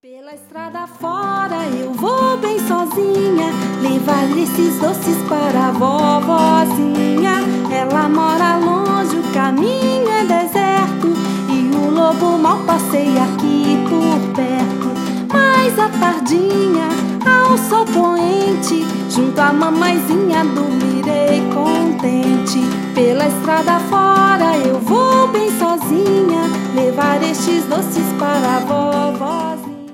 Pela estrada fora eu vou bem sozinha, levar esses doces para a vovozinha. Ela mora longe, o caminho é deserto e o lobo mal passeia aqui por perto. Mas à tardinha, ao sol poente, junto à mamãezinha dormirei contente. Pela estrada fora eu vou bem sozinha, levar estes doces para a vovozinha.